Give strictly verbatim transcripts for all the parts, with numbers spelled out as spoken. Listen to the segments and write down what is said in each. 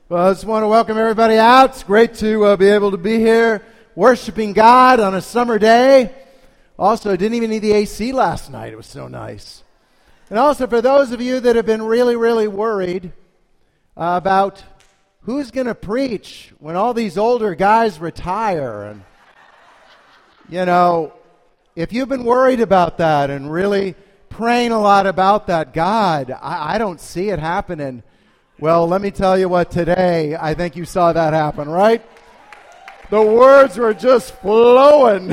Well, I just want to welcome everybody out. It's great to uh, be able to be here worshiping God on a summer day. Also, I didn't even need the A C last night. It was so nice. And also, for those of you that have been really, really worried uh, about who's going to preach when all these older guys retire. And, you know, if you've been worried about that and really praying a lot about that, God, I, I don't see it happening. Well, let me tell you what, today, I think you saw that happen, right? The words were just flowing.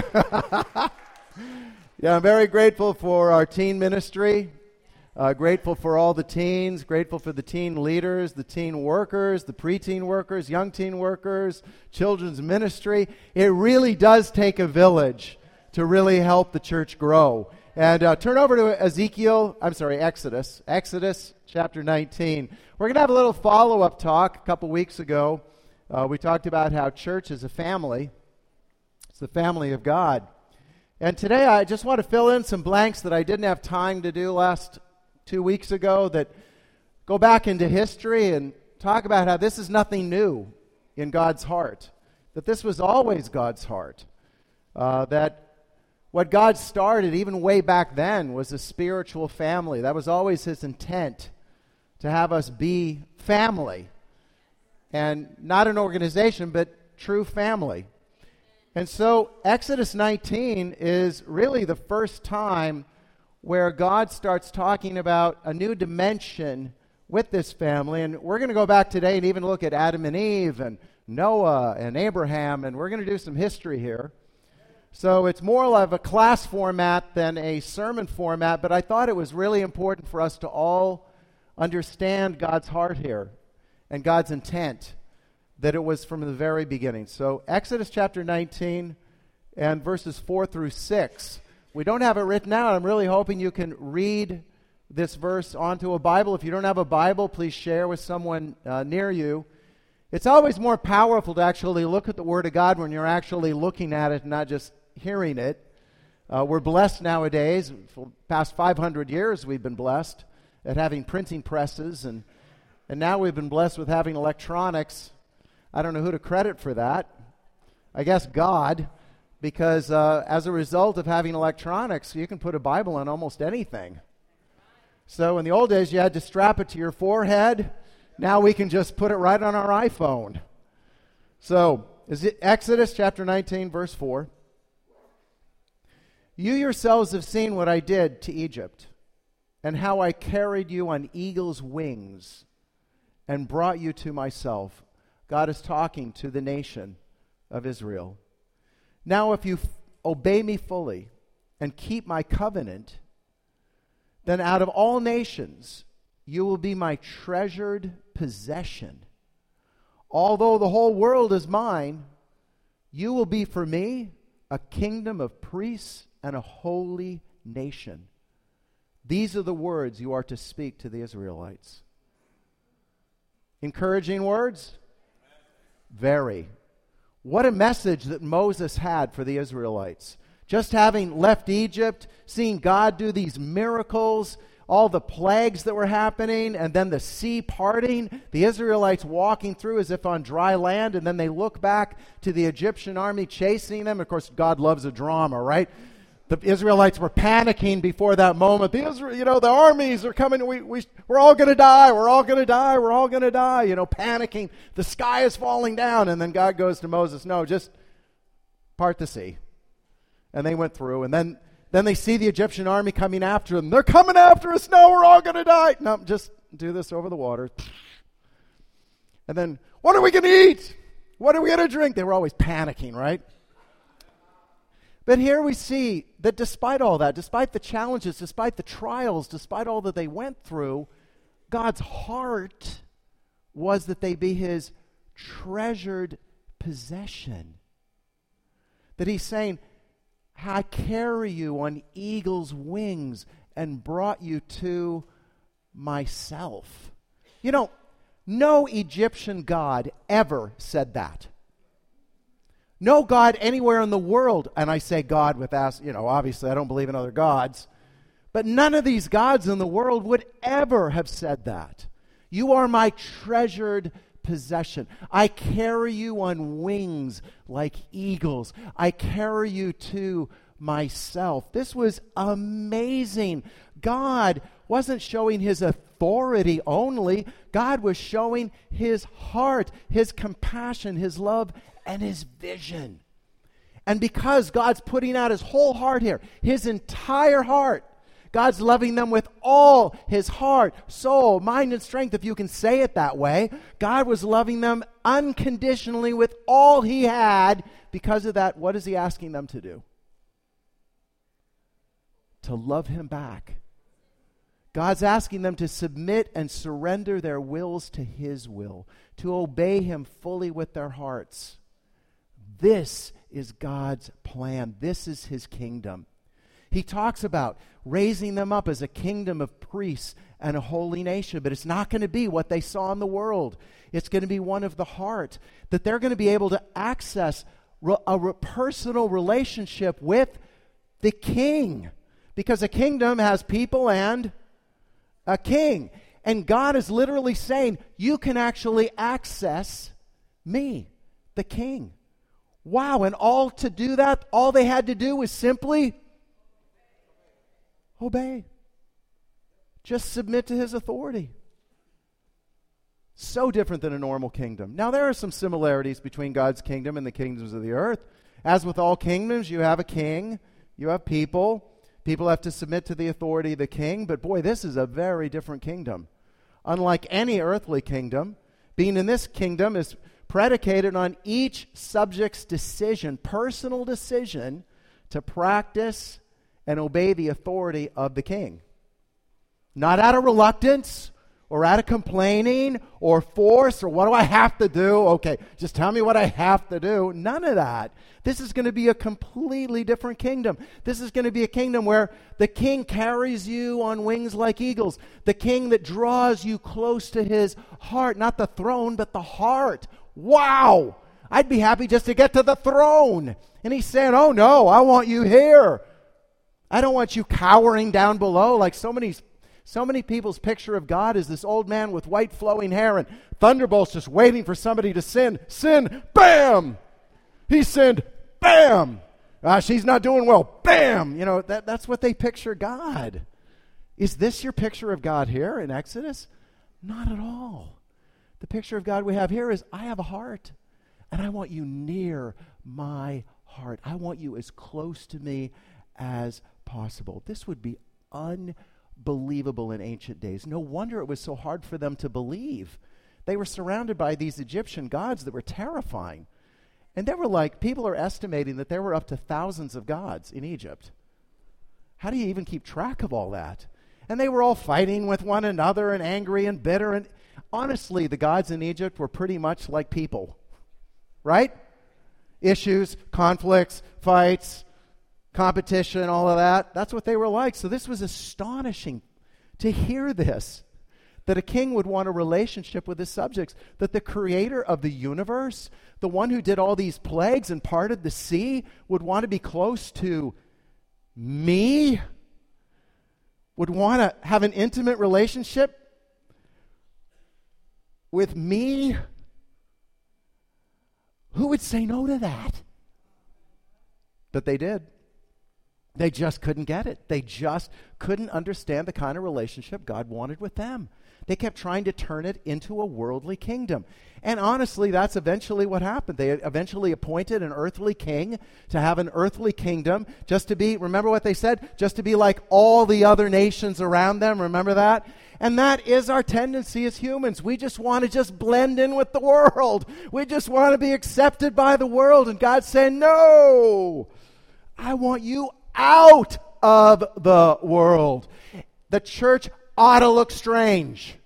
Yeah, I'm very grateful for our teen ministry, uh, grateful for all the teens, grateful for the teen leaders, the teen workers, the preteen workers, young teen workers, children's ministry. It really does take a village to really help the church grow. And uh, turn over to Ezekiel, I'm sorry, Exodus, Exodus chapter nineteen. We're going to have a little follow-up talk. A couple weeks ago, uh, we talked about how church is a family. It's the family of God. And today I just want to fill in some blanks that I didn't have time to do last two weeks ago, that go back into history and talk about how this is nothing new in God's heart, that this was always God's heart, uh, that what God started even way back then was a spiritual family. That was always his intent, to have us be family. And not an organization, but true family. And so Exodus nineteen is really the first time where God starts talking about a new dimension with this family. And we're going to go back today and even look at Adam and Eve and Noah and Abraham, and we're going to do some history here. So it's more of a class format than a sermon format, but I thought it was really important for us to all understand God's heart here and God's intent, that it was from the very beginning. So Exodus chapter nineteen and verses four through six. We don't have it written out. I'm really hoping you can read this verse onto a Bible. If you don't have a Bible, please share with someone uh, near you. It's always more powerful to actually look at the Word of God when you're actually looking at it and not just hearing it. Uh, we're blessed nowadays. For the past five hundred years we've been blessed at having printing presses, and and now we've been blessed with having electronics. I don't know who to credit for that. I guess God, because uh, as a result of having electronics, you can put a Bible on almost anything. So in the old days you had to strap it to your forehead. Now we can just put it right on our iPhone. So is it Exodus chapter nineteen verse four? You yourselves have seen what I did to Egypt, and how I carried you on eagle's wings and brought you to myself. God is talking to the nation of Israel. Now if you f- obey me fully and keep my covenant, then out of all nations you will be my treasured possession. Although the whole world is mine, you will be for me a kingdom of priests and a holy nation. These are the words you are to speak to the Israelites. Encouraging words? Very. What a message that Moses had for the Israelites. Just having left Egypt, seeing God do these miracles, all the plagues that were happening, and then the sea parting, the Israelites walking through as if on dry land, and then they look back to the Egyptian army chasing them. Of course, God loves a drama, right? The Israelites were panicking before that moment. The Israel, you know, the armies are coming. We, we, we're all going to die. We're all going to die. We're all going to die. You know, panicking. The sky is falling down. And then God goes to Moses, no, just part the sea. And they went through. And then, then they see the Egyptian army coming after them. They're coming after us. No, we're all going to die. No, just do this over the water. And then, what are we going to eat? What are we going to drink? They were always panicking, right? But here we see that despite all that, despite the challenges, despite the trials, despite all that they went through, God's heart was that they be his treasured possession. That he's saying, I carry you on eagle's wings and brought you to myself. You know, no Egyptian god ever said that. No God anywhere in the world, and I say God with, you know, obviously I don't believe in other gods, but none of these gods in the world would ever have said that. You are my treasured possession. I carry you on wings like eagles. I carry you to myself. This was amazing. God wasn't showing his authority only. God was showing his heart, his compassion, his love, and his vision. And because God's putting out his whole heart here, his entire heart, God's loving them with all his heart, soul, mind, and strength, if you can say it that way. God was loving them unconditionally with all he had. Because of that, what is he asking them to do? To love him back. God's asking them to submit and surrender their wills to his will, to obey him fully with their hearts. This is God's plan. This is his kingdom. He talks about raising them up as a kingdom of priests and a holy nation, but it's not going to be what they saw in the world. It's going to be one of the heart, that they're going to be able to access re- a re- personal relationship with the king, because a kingdom has people and a king. And God is literally saying, you can actually access me, the king. Wow, and all to do that, all they had to do was simply obey. Just submit to his authority. So different than a normal kingdom. Now, there are some similarities between God's kingdom and the kingdoms of the earth. As with all kingdoms, you have a king, you have people. People have to submit to the authority of the king. But boy, this is a very different kingdom. Unlike any earthly kingdom, being in this kingdom is predicated on each subject's decision, personal decision, to practice and obey the authority of the king. Not out of reluctance or out of complaining or force or what do I have to do? Okay, just tell me what I have to do. None of that. This is going to be a completely different kingdom. This is going to be a kingdom where the king carries you on wings like eagles. The king that draws you close to his heart, not the throne, but the heart. Wow! I'd be happy just to get to the throne. And he's saying, oh no, I want you here. I don't want you cowering down below like so many so many people's picture of God is this old man with white flowing hair and thunderbolts just waiting for somebody to sin. Sin, bam! He sinned, bam! Ah, she's not doing well, bam! You know, that, that's what they picture God. Is this your picture of God here in Exodus? Not at all. The picture of God we have here is, I have a heart, and I want you near my heart. I want you as close to me as possible. This would be unbelievable in ancient days. No wonder it was so hard for them to believe. They were surrounded by these Egyptian gods that were terrifying. And they were like, people are estimating that there were up to thousands of gods in Egypt. How do you even keep track of all that? And they were all fighting with one another and angry and bitter. And honestly, the gods in Egypt were pretty much like people, right? Issues, conflicts, fights, competition, all of that. That's what they were like. So this was astonishing to hear this, that a king would want a relationship with his subjects, that the creator of the universe, the one who did all these plagues and parted the sea, would want to be close to me, would want to have an intimate relationship with me. Who would say no to that? But they did. They just couldn't get it. They just couldn't understand the kind of relationship God wanted with them. They kept trying to turn it into a worldly kingdom. And honestly, that's eventually what happened. They eventually appointed an earthly king to have an earthly kingdom, just to be, remember what they said? Just to be like all the other nations around them. Remember that? And that is our tendency as humans. We just want to just blend in with the world. We just want to be accepted by the world. And God's saying, no, I want you out of the world. The church ought to look strange.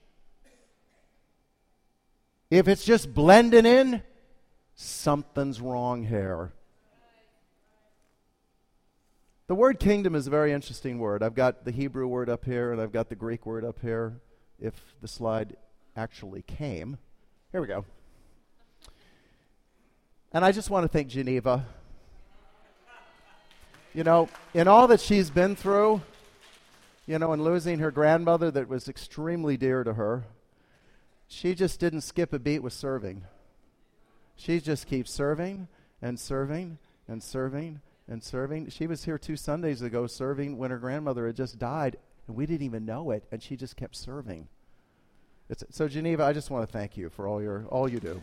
If it's just blending in, something's wrong here. The word kingdom is a very interesting word. I've got the Hebrew word up here, and I've got the Greek word up here, if the slide actually came. Here we go. And I just want to thank Geneva. You know, in all that she's been through, you know, and losing her grandmother that was extremely dear to her, she just didn't skip a beat with serving. She just keeps serving and serving and serving and serving. She was here two Sundays ago serving when her grandmother had just died, and we didn't even know it, and she just kept serving. It's, so, Geneva, I just want to thank you for all your all you do.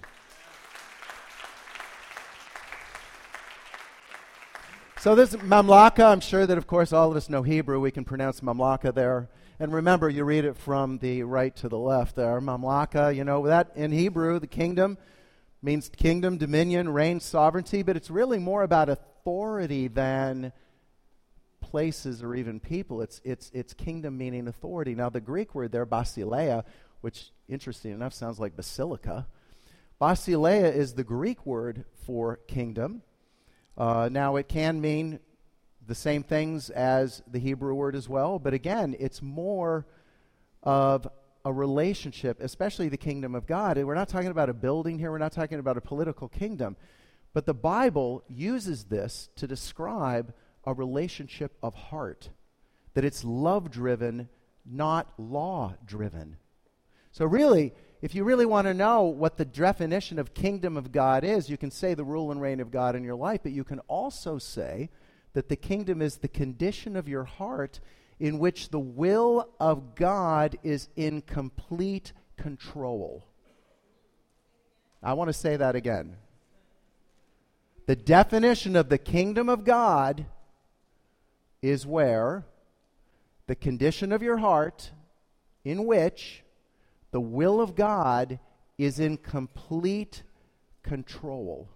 So this Mamlaka, I'm sure that, of course, all of us know Hebrew. We can pronounce Mamlaka there. And remember, you read it from the right to the left there. Mamlaka, you know, that in Hebrew, the kingdom means kingdom, dominion, reign, sovereignty, but it's really more about authority than places or even people. It's it's it's kingdom meaning authority. Now, the Greek word there, basileia, which, interesting enough, sounds like basilica. Basileia is the Greek word for kingdom. Uh, now, it can mean the same things as the Hebrew word as well, but again, it's more of a relationship, especially the kingdom of God. And we're not talking about a building here, we're not talking about a political kingdom, but the Bible uses this to describe a relationship of heart, that it's love-driven, not law-driven. So really, if you really want to know what the definition of kingdom of God is, you can say the rule and reign of God in your life, but you can also say that the kingdom is the condition of your heart in which the will of God is in complete control. I want to say that again. The definition of the kingdom of God is where the condition of your heart in which the will of God is in complete control.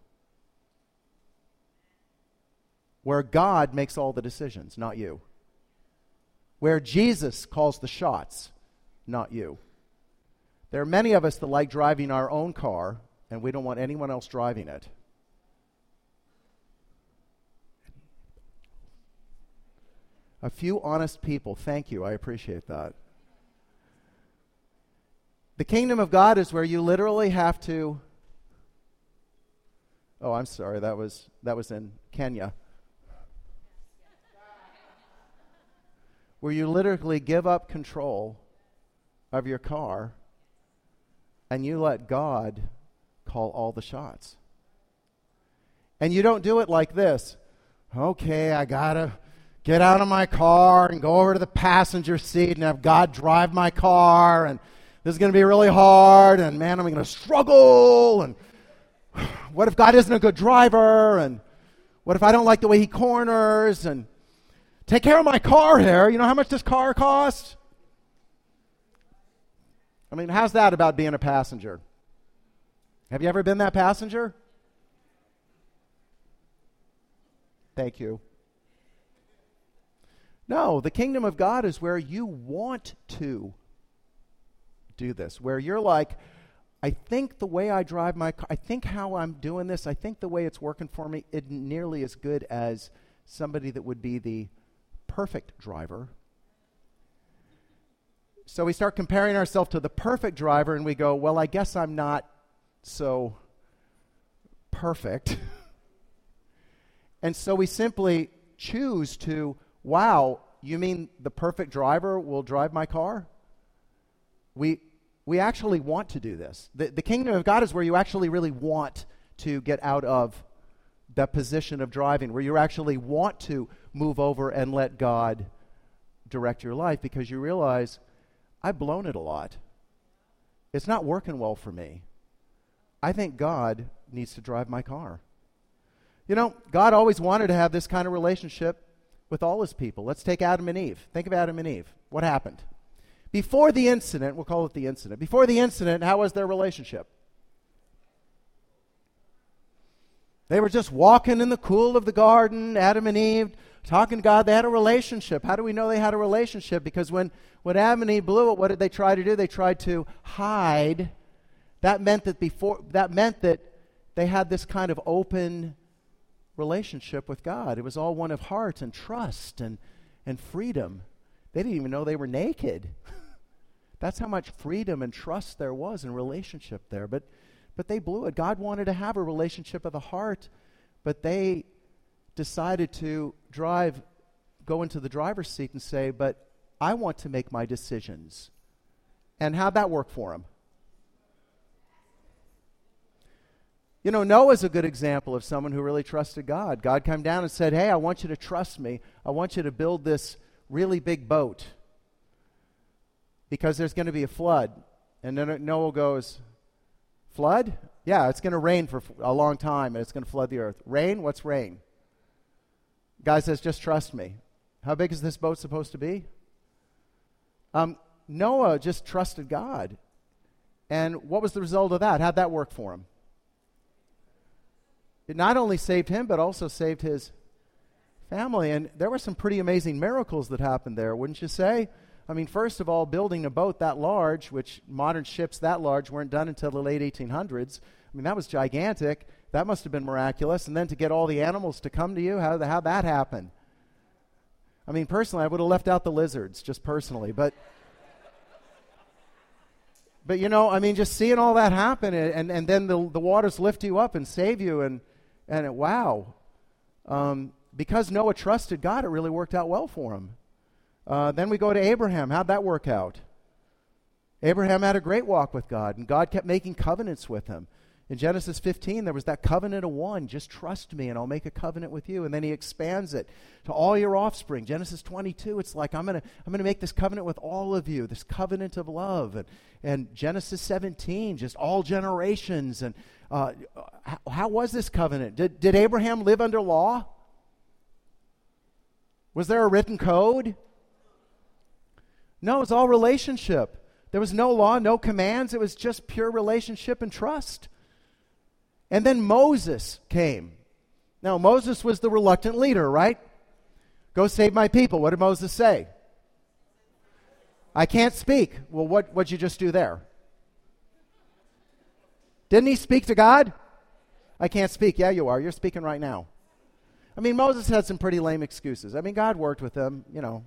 Where God makes all the decisions, not you. Where Jesus calls the shots, not you. There are many of us that like driving our own car, and we don't want anyone else driving it. A few honest people, thank you, I appreciate that. The kingdom of God is where you literally have to... Oh, I'm sorry, that was that was in Kenya. Where you literally give up control of your car and you let God call all the shots. And you don't do it like this. Okay, I gotta get out of my car and go over to the passenger seat and have God drive my car, and this is going to be really hard, and man, I'm going to struggle, and what if God isn't a good driver, and what if I don't like the way he corners, and take care of my car here. You know how much this car costs? I mean, how's that about being a passenger? Have you ever been that passenger? Thank you. No, the kingdom of God is where you want to do this, where you're like, I think the way I drive my car, I think how I'm doing this, I think the way it's working for me isn't nearly as good as somebody that would be the perfect driver. So we start comparing ourselves to the perfect driver, and we go, well, I guess I'm not so perfect. And so we simply choose to, wow, you mean the perfect driver will drive my car? We we actually want to do this. The, the kingdom of God is where you actually really want to get out of the position of driving, where you actually want to move over and let God direct your life, because you realize, I've blown it a lot. It's not working well for me. I think God needs to drive my car. You know, God always wanted to have this kind of relationship with all his people. Let's take Adam and Eve. Think of Adam and Eve. What happened? Before the incident, we'll call it the incident. Before the incident, how was their relationship? They were just walking in the cool of the garden, Adam and Eve, talking to God. They had a relationship. How do we know they had a relationship? Because when, when Adam and Eve blew it, what did they try to do? They tried to hide. That meant that before that meant that they had this kind of open relationship with God. It was all one of heart and trust and, and freedom. They didn't even know they were naked. That's how much freedom and trust there was in relationship there. But but they blew it. God wanted to have a relationship of the heart, but they decided to drive, go into the driver's seat and say, but I want to make my decisions. And how'd that work for them? You know, Noah's a good example of someone who really trusted God. God came down and said, hey, I want you to trust me. I want you to build this really big boat because there's going to be a flood. And then Noah goes, flood? Yeah, it's going to rain for a long time and it's going to flood the earth. Rain? What's rain? Guy says, just trust me. How big is this boat supposed to be? Um, Noah just trusted God. And what was the result of that? How'd that work for him? It not only saved him, but also saved his family. And there were some pretty amazing miracles that happened there, wouldn't you say? I mean, first of all, building a boat that large, which modern ships that large weren't done until the late eighteen hundreds. I mean, that was gigantic. That must have been miraculous. And then to get all the animals to come to you, how how'd that happen? I mean, personally, I would have left out the lizards, just personally. But, but you know, I mean, just seeing all that happen, and, and, and then the, the waters lift you up and save you, and, and it, wow. Um, because Noah trusted God, it really worked out well for him. Uh, then we go to Abraham. How'd that work out? Abraham had a great walk with God, and God kept making covenants with him. In Genesis fifteen, there was that covenant of one. Just trust me, and I'll make a covenant with you. And then he expands it to all your offspring. Genesis twenty-two, it's like, I'm going to I'm gonna make this covenant with all of you, this covenant of love. And, and Genesis seventeen, just all generations. And uh, how, how was this covenant? Did, did Abraham live under law? Was there a written code? No, it was all relationship. There was no law, no commands. It was just pure relationship and trust. And then Moses came. Now, Moses was the reluctant leader, right? Go save my people. What did Moses say? I can't speak. Well, what, what'd you just do there? Didn't he speak to God? I can't speak. Yeah, you are. You're speaking right now. I mean, Moses had some pretty lame excuses. I mean, God worked with him, you know.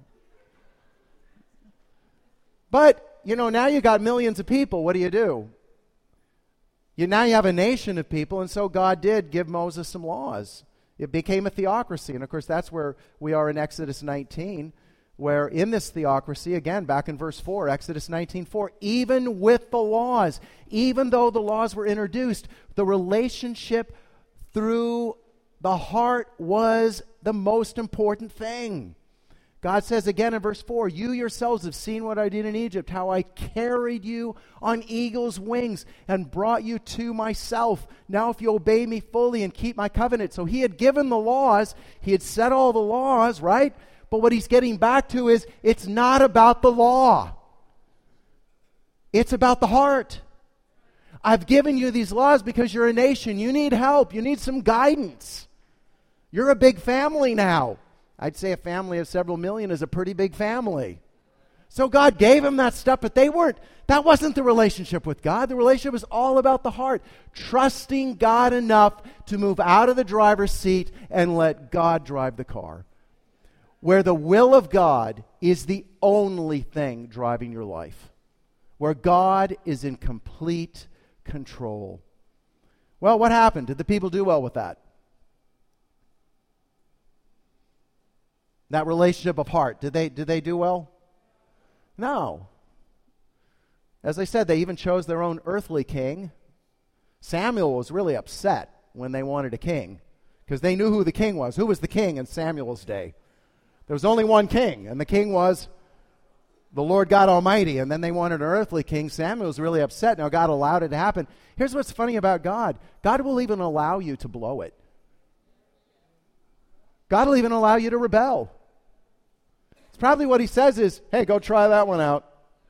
But, you know, now you got millions of people. What do you do? You now you have a nation of people, and so God did give Moses some laws. It became a theocracy, and of course that's where we are in Exodus nineteen, where in this theocracy, again, back in verse four, Exodus nineteen four, even with the laws, even though the laws were introduced, the relationship through the heart was the most important thing. God says again in verse four, you yourselves have seen what I did in Egypt, how I carried you on eagle's wings and brought you to myself. Now if you obey me fully and keep my covenant. So he had given the laws, he had set all the laws, right? But what he's getting back to is, it's not about the law. It's about the heart. I've given you these laws because you're a nation. You need help. You need some guidance. You're a big family now. I'd say a family of several million is a pretty big family. So God gave him that stuff, but they weren't, that wasn't the relationship with God. The relationship was all about the heart. Trusting God enough to move out of the driver's seat and let God drive the car. Where the will of God is the only thing driving your life. Where God is in complete control. Well, what happened? Did the people do well with that? That relationship of heart, did they did they do well? No. As I said, they even chose their own earthly king. Samuel was really upset when they wanted a king because they knew who the king was. Who was the king in Samuel's day? There was only one king, and the king was the Lord God Almighty, and then they wanted an earthly king. Samuel was really upset. Now God allowed it to happen. Here's what's funny about God. God will even allow you to blow it. God will even allow you to rebel. It's probably what he says is, hey, go try that one out.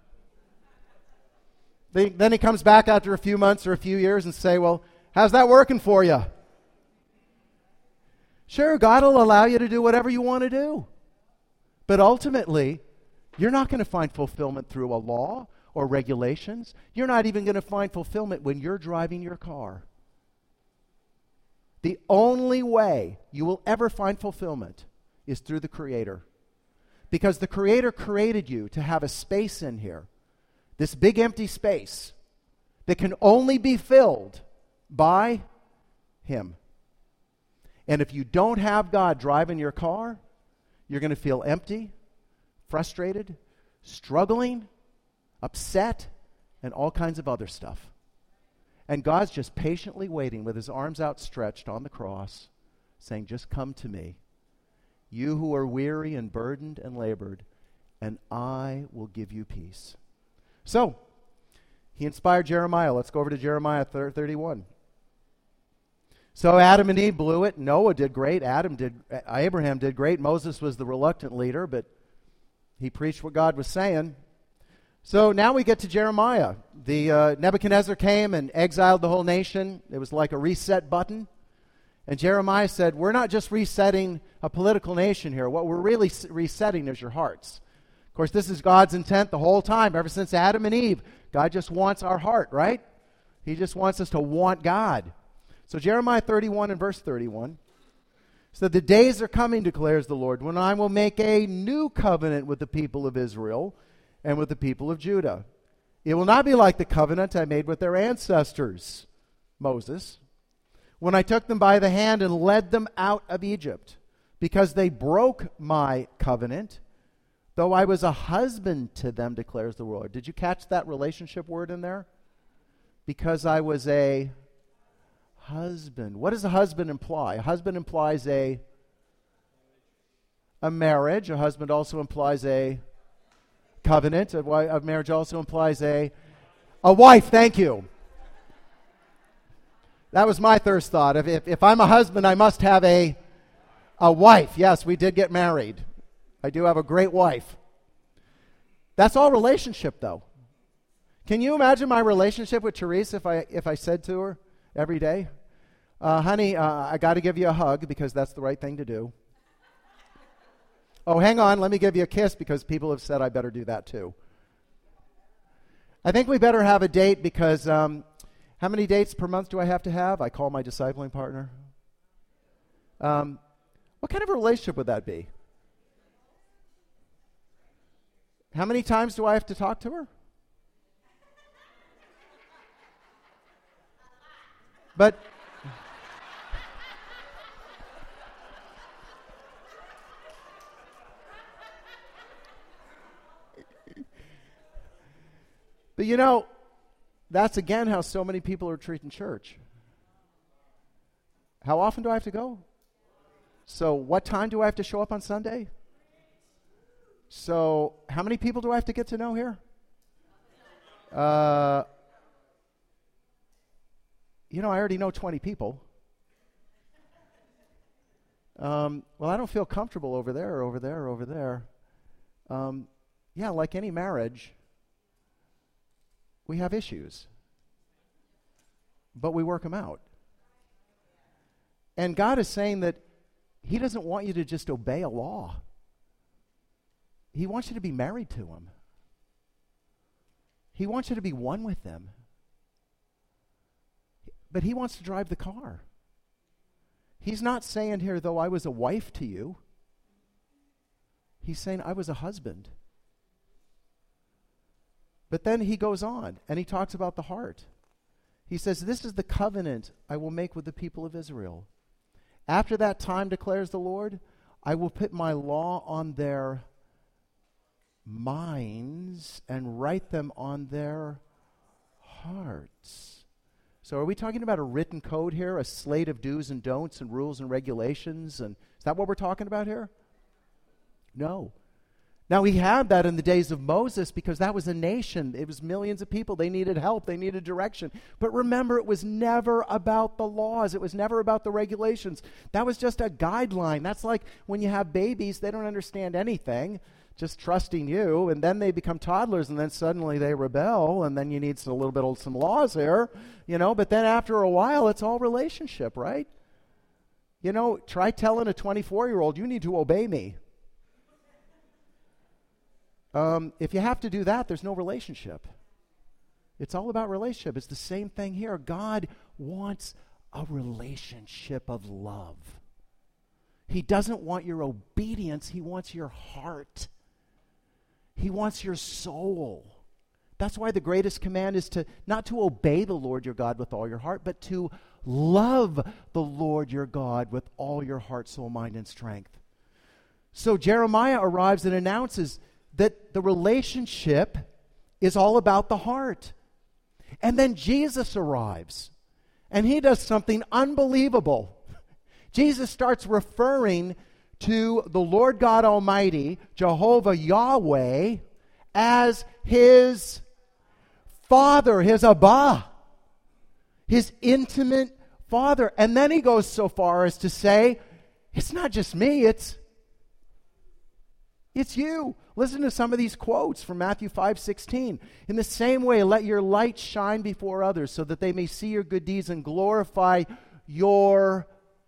They, then he comes back after a few months or a few years and say, well, how's that working for you? Sure, God will allow you to do whatever you want to do. But ultimately, you're not going to find fulfillment through a law or regulations. You're not even going to find fulfillment when you're driving your car. The only way you will ever find fulfillment is through the Creator. Because the Creator created you to have a space in here, this big empty space that can only be filled by Him. And if you don't have God driving your car, you're going to feel empty, frustrated, struggling, upset, and all kinds of other stuff. And God's just patiently waiting with his arms outstretched on the cross, saying, just come to me, you who are weary and burdened and labored, and I will give you peace. So, he inspired Jeremiah. Let's go over to Jeremiah thirty-one. So Adam and Eve blew it. Noah did great. Adam did. Abraham did great. Moses was the reluctant leader, but he preached what God was saying. So now we get to Jeremiah. The uh, Nebuchadnezzar came and exiled the whole nation. It was like a reset button. And Jeremiah said, we're not just resetting a political nation here. What we're really s- resetting is your hearts. Of course, this is God's intent the whole time, ever since Adam and Eve. God just wants our heart, right? He just wants us to want God. So Jeremiah thirty-one and verse thirty-one. So the days are coming, declares the Lord, when I will make a new covenant with the people of Israel and with the people of Judah. It will not be like the covenant I made with their ancestors, Moses, when I took them by the hand and led them out of Egypt, because they broke my covenant, though I was a husband to them, declares the Lord. Did you catch that relationship word in there? Because I was a husband. What does a husband imply? A husband implies a, a marriage. A husband also implies a covenant. A, a marriage also implies a, a wife. Thank you. That was my first thought. If, if, if I'm a husband, I must have a, a wife. Yes, we did get married. I do have a great wife. That's all relationship, though. Can you imagine my relationship with Therese if I if I said to her every day, uh, honey, uh, I got to give you a hug because that's the right thing to do. Oh, hang on, let me give you a kiss because people have said I better do that too. I think we better have a date because um, how many dates per month do I have to have? I call my discipling partner. Um, what kind of a relationship would that be? How many times do I have to talk to her? But But you know, that's again how so many people are treating church. How often do I have to go? So what time do I have to show up on Sunday? So how many people do I have to get to know here? Uh, you know, I already know twenty people. Um, well, I don't feel comfortable over there, or over there, or over there. Um, yeah, like any marriage, we have issues, but we work them out. And God is saying that He doesn't want you to just obey a law. He wants you to be married to Him. He wants you to be one with Him. But He wants to drive the car. He's not saying here, though I was a wife to you. He's saying I was a husband. But then He goes on and He talks about the heart. He says, this is the covenant I will make with the people of Israel. After that time, declares the Lord, I will put my law on their minds and write them on their hearts. So are we talking about a written code here, a slate of do's and don'ts and rules and regulations? And is that what we're talking about here? No. Now, He had that in the days of Moses because that was a nation. It was millions of people. They needed help. They needed direction. But remember, it was never about the laws. It was never about the regulations. That was just a guideline. That's like when you have babies, they don't understand anything, just trusting you, and then they become toddlers, and then suddenly they rebel, and then you need a little bit of some laws here, you know, but then after a while, it's all relationship, right? You know, try telling a twenty-four-year-old, you need to obey me. Um, if you have to do that, there's no relationship. It's all about relationship. It's the same thing here. God wants a relationship of love. He doesn't want your obedience. He wants your heart. He wants your soul. That's why the greatest command is to not to obey the Lord your God with all your heart, but to love the Lord your God with all your heart, soul, mind, and strength. So Jeremiah arrives and announces that the relationship is all about the heart. And then Jesus arrives, and he does something unbelievable. Jesus starts referring to the Lord God Almighty, Jehovah Yahweh, as his Father, his Abba, his intimate Father. And then he goes so far as to say, it's not just me, it's, it's you. Listen to some of these quotes from Matthew five sixteen. In the same way, let your light shine before others so that they may see your good deeds and glorify your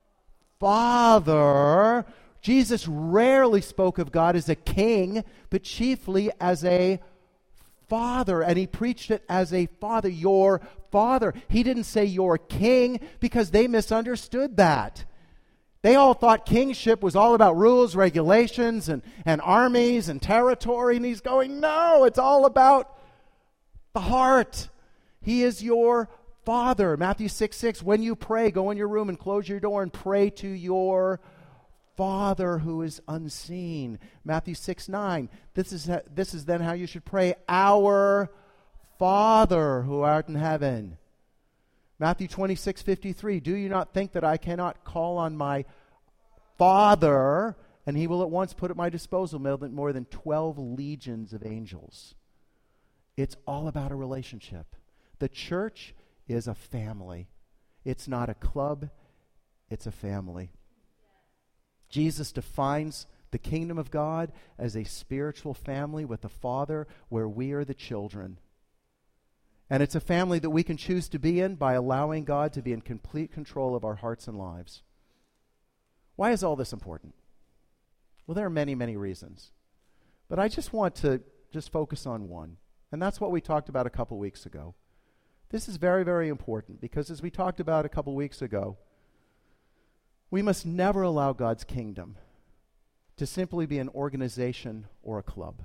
Father. Jesus rarely spoke of God as a king, but chiefly as a Father, and he preached it as a Father, your Father. He didn't say your king because they misunderstood that. They all thought kingship was all about rules, regulations, and, and armies and territory. And he's going, no, it's all about the heart. He is your Father. Matthew six six, when you pray, go in your room and close your door and pray to your Father who is unseen. Matthew six nine, this is, this is then how you should pray. Our Father who art in heaven. Matthew twenty-six fifty-three, do you not think that I cannot call on my Father, and he will at once put at my disposal more than twelve legions of angels? It's all about a relationship. The church is a family. It's not a club, it's a family. Jesus defines the kingdom of God as a spiritual family with the Father where we are the children. And it's a family that we can choose to be in by allowing God to be in complete control of our hearts and lives. Why is all this important? Well, there are many, many reasons. But I just want to just focus on one. And that's what we talked about a couple weeks ago. This is very, very important because as we talked about a couple weeks ago, we must never allow God's kingdom to simply be an organization or a club.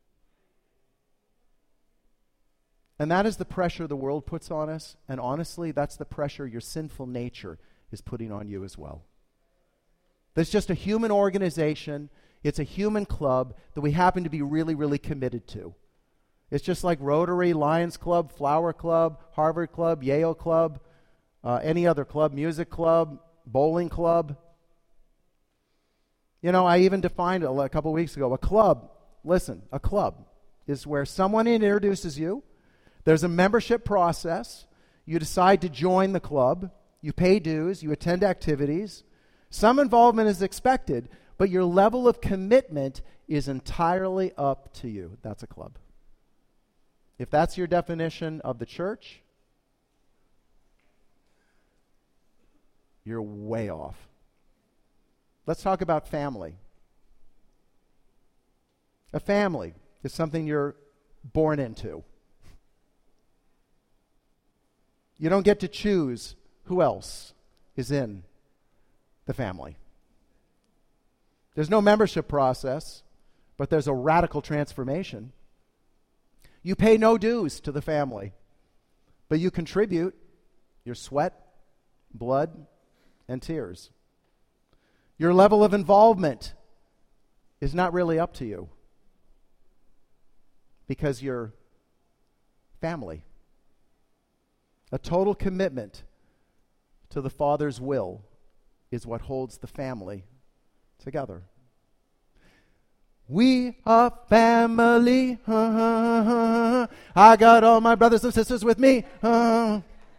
And that is the pressure the world puts on us, and honestly, that's the pressure your sinful nature is putting on you as well. There's just a human organization, it's a human club that we happen to be really, really committed to. It's just like Rotary, Lions Club, Flower Club, Harvard Club, Yale Club, uh, any other club, music club, bowling club. You know, I even defined it a couple weeks ago. A club, listen, a club is where someone introduces you. There's a membership process. You decide to join the club. You pay dues. You attend activities. Some involvement is expected, but your level of commitment is entirely up to you. That's a club. If that's your definition of the church, you're way off. Let's talk about family. A family is something you're born into. You don't get to choose who else is in the family. There's no membership process, but there's a radical transformation. You pay no dues to the family, but you contribute your sweat, blood, and tears. Your level of involvement is not really up to you because you're family. A total commitment to the Father's will is what holds the family together. We are family. Uh, uh, uh, I got all my brothers and sisters with me. Uh.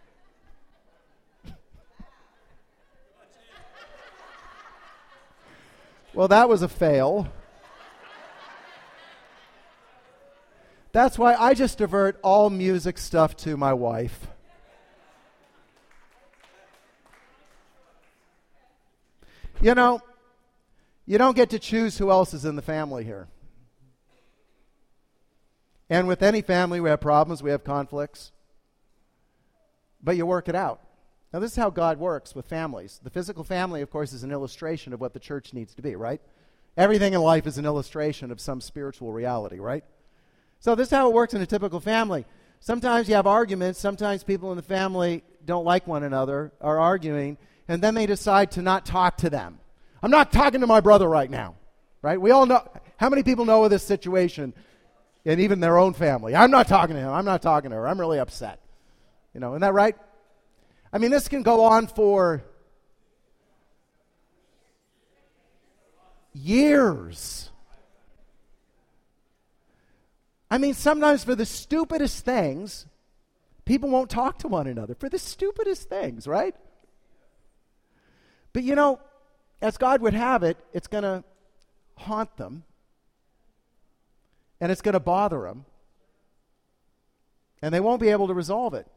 Well, that was a fail. That's why I just divert all music stuff to my wife. You know, you don't get to choose who else is in the family here. And with any family, we have problems, we have conflicts. But you work it out. Now, this is how God works with families. The physical family, of course, is an illustration of what the church needs to be, right? Everything in life is an illustration of some spiritual reality, right? So this is how it works in a typical family. Sometimes you have arguments. Sometimes people in the family don't like one another, are arguing, and then they decide to not talk to them. I'm not talking to my brother right now, right? We all know. How many people know of this situation, and even their own family? I'm not talking to him. I'm not talking to her. I'm really upset. You know, isn't that right? I mean, this can go on for years. I mean, sometimes for the stupidest things, people won't talk to one another. For the stupidest things, right? But you know, as God would have it, it's going to haunt them. And it's going to bother them. And they won't be able to resolve it.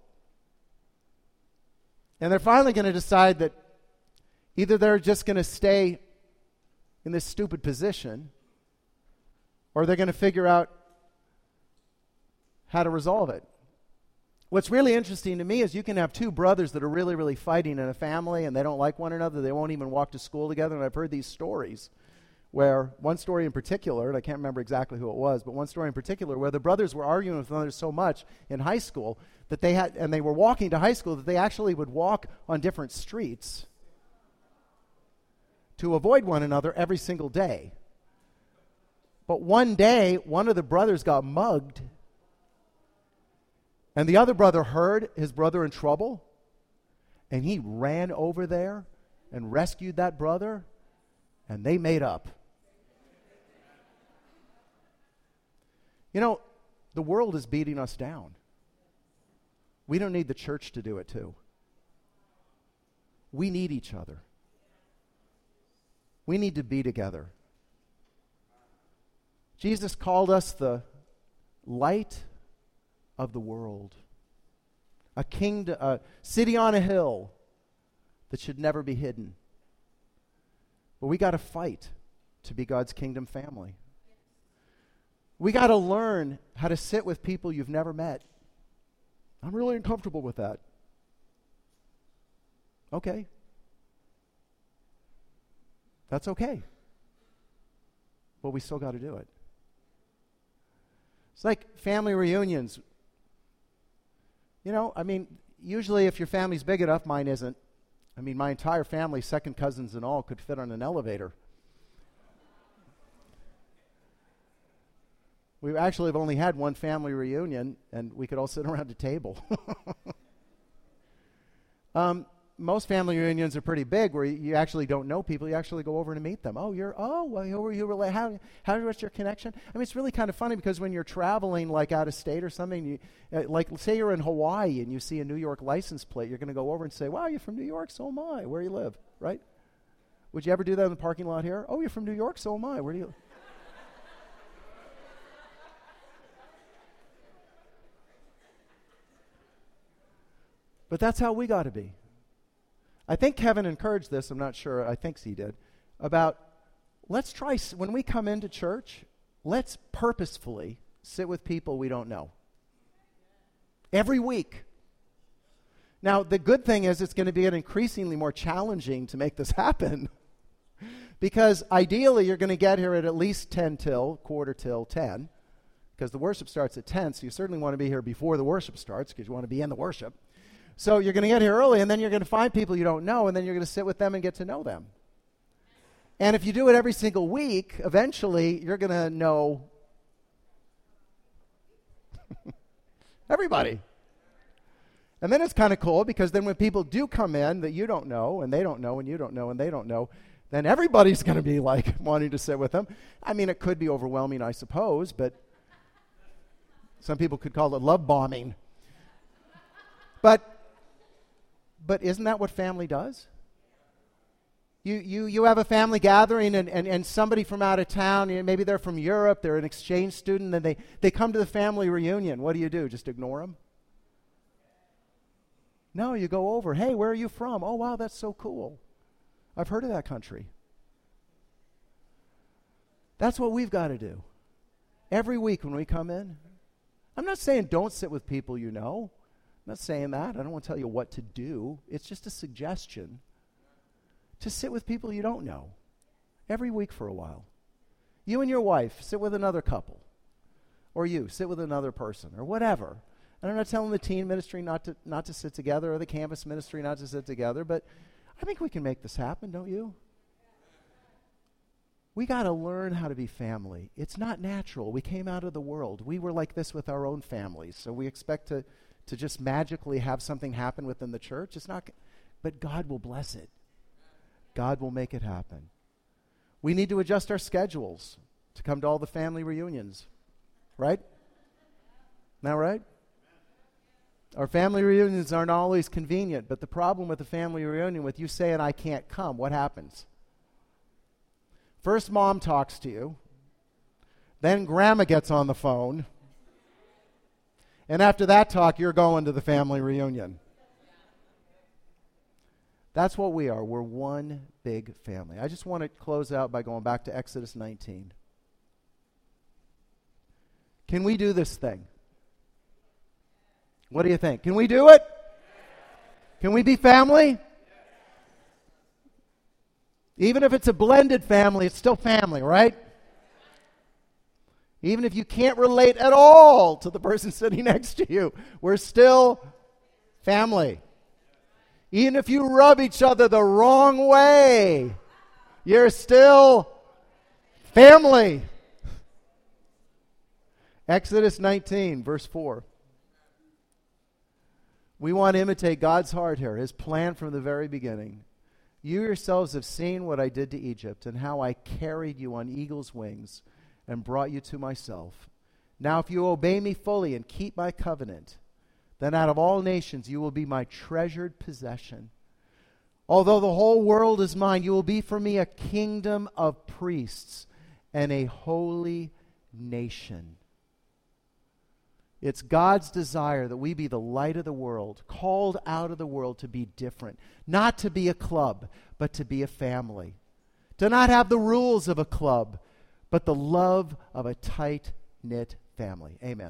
And they're finally going to decide that either they're just going to stay in this stupid position, or they're going to figure out how to resolve it. What's really interesting to me is you can have two brothers that are really, really fighting in a family, and they don't like one another. They won't even walk to school together. And I've heard these stories where, one story in particular, and I can't remember exactly who it was, but one story in particular where the brothers were arguing with one another so much in high school that they had, and they were walking to high school, that they actually would walk on different streets to avoid one another every single day. But one day, one of the brothers got mugged, and the other brother heard his brother in trouble, and he ran over there and rescued that brother, and they made up. You know, the world is beating us down. We don't need the church to do it too. We need each other. We need to be together. Jesus called us the light of the world. A kingdom, a city on a hill that should never be hidden. But we got to fight to be God's kingdom family. We got to learn how to sit with people you've never met. I'm really uncomfortable with that. Okay. That's okay. But we still got to do it. It's like family reunions. You know, I mean, usually if your family's big enough, mine isn't. I mean, my entire family, second cousins and all, could fit on an elevator. We actually have only had one family reunion, and we could all sit around a table. um, most family reunions are pretty big, where you actually don't know people. You actually go over to meet them. Oh, you're, oh, well, who were you, rela- how, how, what's your connection? I mean, it's really kind of funny, because when you're traveling, like, out of state or something, you, uh, like, say you're in Hawaii, and you see a New York license plate, you're going to go over and say, wow, you're from New York? So am I. Where do you live, right? Would you ever do that in the parking lot here? Oh, you're from New York? So am I. Where do you live? But that's how we got to be. I think Kevin encouraged this, I'm not sure, I think he did, about let's try, when we come into church, let's purposefully sit with people we don't know. Every week. Now, the good thing is it's going to be increasingly more challenging to make this happen. Because ideally, you're going to get here at at least ten till, quarter till ten, because the worship starts at ten, so you certainly want to be here before the worship starts, because you want to be in the worship. So you're going to get here early, and then you're going to find people you don't know, and then you're going to sit with them and get to know them. And if you do it every single week, eventually you're going to know everybody. And then it's kind of cool, because then when people do come in that you don't know, and they don't know, and you don't know, and they don't know, then everybody's going to be like wanting to sit with them. I mean, it could be overwhelming, I suppose, but some people could call it love bombing. But But isn't that what family does? You you you have a family gathering, and, and, and somebody from out of town, you know, maybe they're from Europe, they're an exchange student, and they, they come to the family reunion. What do you do? Just ignore them? No, you go over. Hey, where are you from? Oh, wow, that's so cool. I've heard of that country. That's what we've got to do. Every week when we come in. I'm not saying don't sit with people you know. I'm not saying that. I don't want to tell you what to do. It's just a suggestion to sit with people you don't know every week for a while. You and your wife sit with another couple, or you sit with another person, or whatever. And I'm not telling the teen ministry not to not to sit together, or the campus ministry not to sit together, but I think we can make this happen, don't you? We got to learn how to be family. It's not natural. We came out of the world. We were like this with our own families, so we expect to to just magically have something happen within the church. It's not, but God will bless it. God will make it happen. We need to adjust our schedules to come to all the family reunions, right? Now, right? Our family reunions aren't always convenient, but the problem with a family reunion, with you saying, I can't come, what happens? First, mom talks to you. Then grandma gets on the phone. And after that talk, you're going to the family reunion. That's what we are. We're one big family. I just want to close out by going back to Exodus nineteen. Can we do this thing? What do you think? Can we do it? Can we be family? Even if it's a blended family, it's still family, right? Even if you can't relate at all to the person sitting next to you, we're still family. Even if you rub each other the wrong way, you're still family. Exodus nineteen, verse four. We want to imitate God's heart here, his plan from the very beginning. You yourselves have seen what I did to Egypt and how I carried you on eagle's wings and brought you to myself. Now if you obey me fully and keep my covenant, then out of all nations you will be my treasured possession. Although the whole world is mine, you will be for me a kingdom of priests and a holy nation. It's God's desire that we be the light of the world, called out of the world to be different. Not to be a club, but to be a family. To not have the rules of a club, but the love of a tight-knit family. Amen.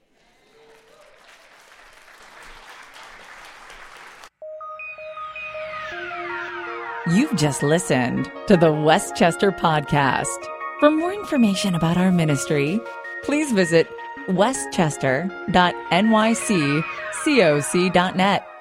You've just listened to the Westchester Podcast. For more information about our ministry, please visit westchester dot n y c coc dot net.